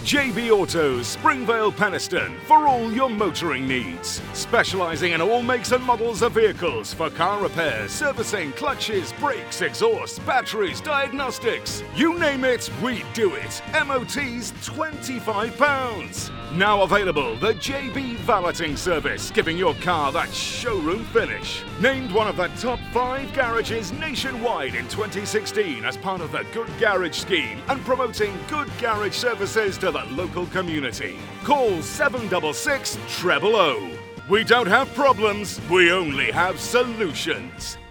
JB Autos, Springvale, Penistone, for all your motoring needs. Specialising in all makes and models of vehicles for car repairs, servicing, clutches, brakes, exhaust, batteries, diagnostics. You name it, we do it. MOT's £25. Now available, the JB Valeting Service, giving your car that showroom finish. Named one of the top 5 garages nationwide in 2016 as part of the Good Garage scheme and promoting good garage services to the local community. Call 766 000. We don't have problems, we only have solutions.